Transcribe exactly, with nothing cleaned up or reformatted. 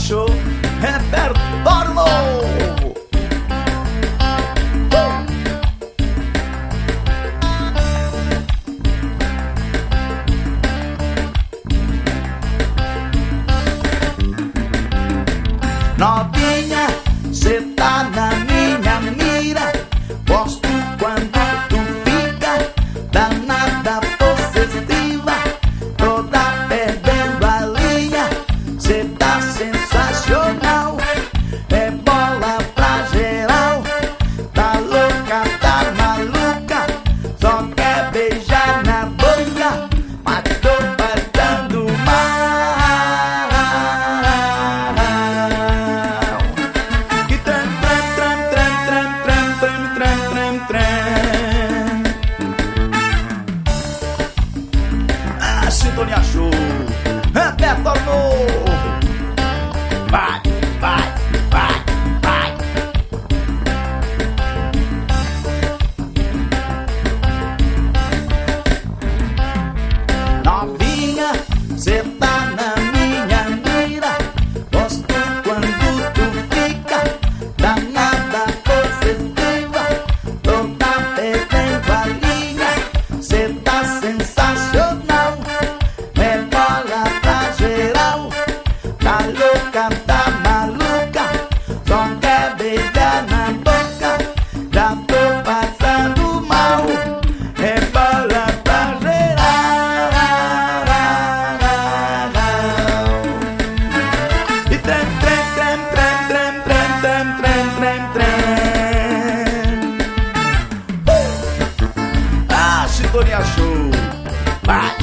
Show, repertório novo. Uh! Novinha, cê tá na minha mira. Gosto quando tu fica danada, possessiva, toda perdendo a linha. Cê tá sensacional, é bola pra geral. Tá louca, tá maluca, só quer beijar na boca, mas tô passando mal. Que tram, tram, tram, tram, tram, tram, tram, tram, tram. Ah, Sintonia Show, repertório novo. Vai, vai, vai, vai. Novinha, cê tá na minha mira. Gosto quando tu fica danada, possessiva, toda perdendo a linha. Cê tá sensacional, é bola pra geral. Tá louca, tá maluca, só quer beijar na boca. Já tô passando mal, é bola pra geral. E trem, trem, trem, trem, trem, trem, trem, trem, trem, trem. Uh! Ah, Sintonia Show, vai.